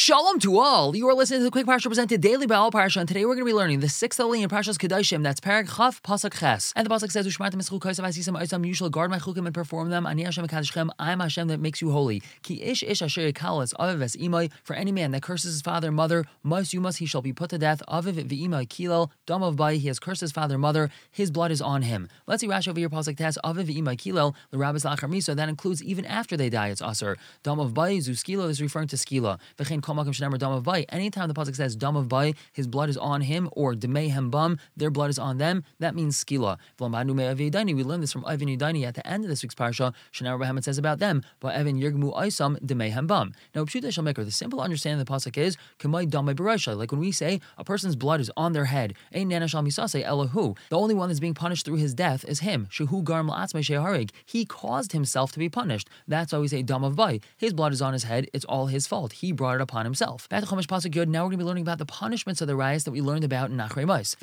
Shalom to all. You are listening to the Quick Parsha presented daily by All Parsha, and today we're going to be learning the sixth holy in Parshas Kedoshim. That's Perek Chaf Pasuk Ches. And the pasuk says, "Ushmartem eschul kosav asisam oisam." You shall guard my chukim and perform them. Ani Hashem Kadeshchem. I am Hashem that makes you holy. Ki ish asher yikalas aviv es imay. For any man that curses his father and mother, mas yumas, he shall be put to death. Aviv v'imay kilal dam of bai. He has cursed his father and mother. His blood is on him. Let's see Rashi over here. Pasuk Tes. Aviv v'imay kilal. The rabbis lachar misa. That includes even after they die. It's asur. Dam of bai zu skila. This is referring to skila. V'chein kol makom shenemar dam of bai. Anytime the pasuk says dam of bai, his blood is on him, or demei hem bam, their blood is on them. That means skila. We learn this from Evan Yudani at the end of this week's parsha. Shana Rabbi Hammett says about them, but Evan Yirgmu Aisam demei hem bam. Now, Pshuta Shalmaker, the simple understanding of the pasuk is kamay damei barasha. Like when we say a person's blood is on their head, ein nana shal misase elahu. The only one that's being punished through his death is him. Shehu garm la'atzmei sheharig. He caused himself to be punished. That's why we say dam of bai. His blood is on his head. It's all his fault. He brought it upon himself. Back to Chumash pasuk Yud. Now we're going to be learning about the punishments of the rayas that we learned about in Achrei Mos.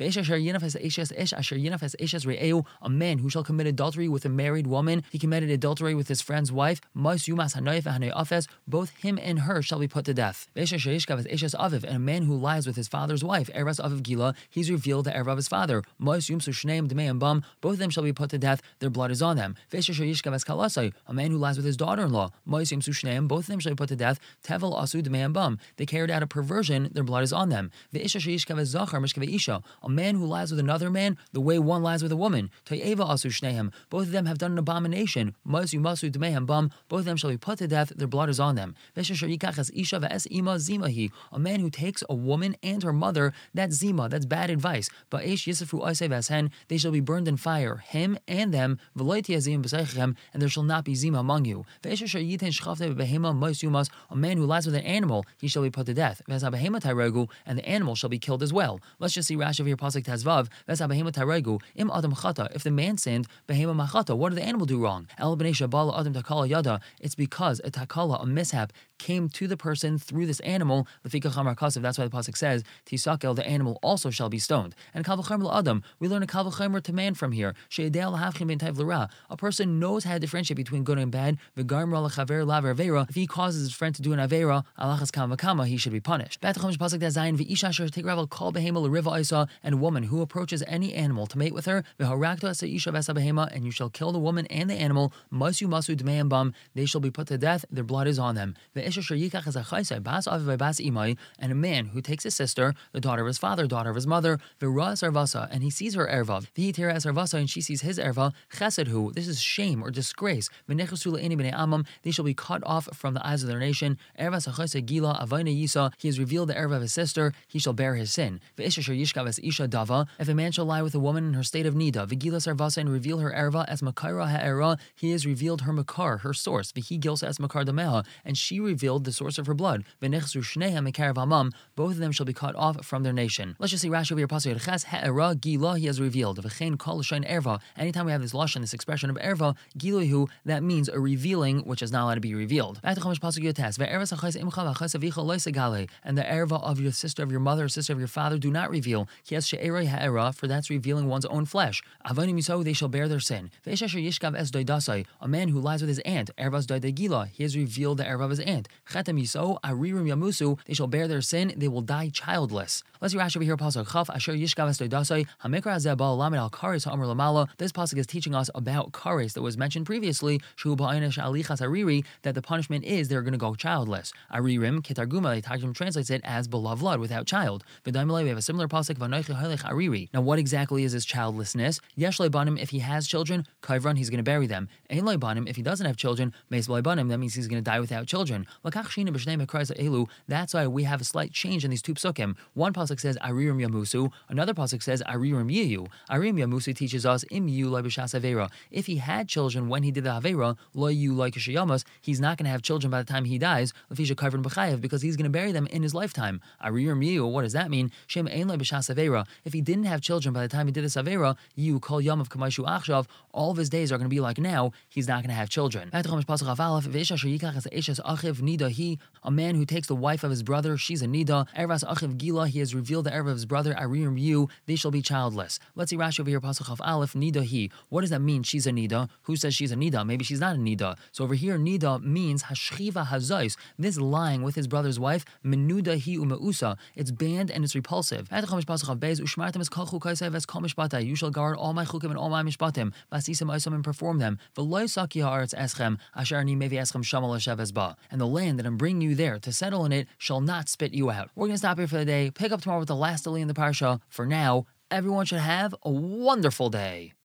A man who shall commit adultery with a married woman, he committed adultery with his friend's wife. Both him and her shall be put to death. And a man who lies with his father's wife, Eras Aviv Gila, he's revealed the erva of his father. Both of them shall be put to death. Their blood is on them. A man who lies with his daughter-in-law, both of them shall be put to death. They carried out a perversion. Their blood is on them. A man who lies with another man, the way one lies with a woman. Both of them have done an abomination. Both of them shall be put to death. Their blood is on them. A man who takes a woman and her mother, that's zima, that's bad advice. They shall be burned in fire, him and them, and there shall not be zima among you. A man who lies with an animal, he shall be put to death. And the animal shall be killed as well. Let's just see Rashi over here, pasuk Tezvav. If the man sinned, what did the animal do wrong? It's because a takala, a mishap, came to the person through this animal. That's why the pasuk says, Tisakel, the animal also shall be stoned. And kal v'chomer Adam, we learn a kal v'chomer to man from here. A person knows how to differentiate between good and bad. If he causes his friend to do an avera, he should be punished. And a woman who approaches any animal to mate with her, and you shall kill the woman and the animal, they shall be put to death, their blood is on them. And a man who takes his sister, the daughter of his father, daughter of his mother, and he sees her erva, and she sees his erva, this is shame or disgrace. They shall be cut off from the eyes of their nation. He has revealed the erva of his sister, he shall bear his sin. If a man shall lie with a woman in her state of nida, and reveal her erva as makara ha'era, he has revealed her makar, her source, as makar dameha, and she revealed the source of her blood. Both of them shall be cut off from their nation. Let's just see Rashi over here, pasuk Ches, ha'era gila, he has revealed. Anytime we have this lashon, this expression of erva, gilahu, that means a revealing which is not allowed to be revealed. Back to Chumash pasuk Yotes, and the erva of your sister, of your mother, or sister of your father, do not reveal. For that's revealing one's own flesh. They shall bear their sin. A man who lies with his aunt, he has revealed the erva of his aunt. They shall bear their sin, they will die childless. Let's see Rashi over here, pasuk Chaf, asher yishkav es doidasai, hamikra hazeh ba lamed al kares ha'amar lamala. This pasuk is teaching us about kares that was mentioned previously, shu ba'aynesh alichas ariri, that the punishment is they're going to go childless. Aririm, kitarguma, Targum translates it as beloved blood, without child. We have a similar pasuk, v'anoichi halech ariri. Now what exactly is his childlessness? Yesh leibanim, if he has children, kaivran, he's going to bury them. Ein leibanim, if he doesn't have children, meis leibanim, that means he's going to die without children. That's why we have a slight change in these two psukim. One pasuk says aririm yamusu, another pasuk says aririm yiyu. Aririm yamusu teaches us im yu lo b'shas avera. If he had children when he did the avera, lo yu lo kishayamas, he's not going to have children by the time he dies, lefisha kaivran b'chayev, because he's going to bury them in his lifetime. Aririm yiyu, what does that mean? Shem ein lo b'shas avera. If he didn't have children by the time he did this avera, you kol yamav k'maishu achshav, all of his days are going to be like now. He's not going to have children. If nida he. A man who takes the wife of his brother, she's a nida. Ervas achiv gila, he has revealed the erva of his brother. Arim you, they shall be childless. Let's see Rashi over here, pasuk of aleph, nida he. What does that mean? She's a nida. Who says she's a nida? Maybe she's not a nida. So over here, nida means hashchiva hazais. This lying with his brother's wife, menuda hi umeusa. It's banned and it's repulsive. You shall guard all my chukim and all my mishpatim. Vasisim oisom and perform them. And the land that I'm bringing you there to settle in it shall not spit you out. We're going to stop here for the day. Pick up tomorrow with the last aliyah in the parsha. For now, everyone should have a wonderful day.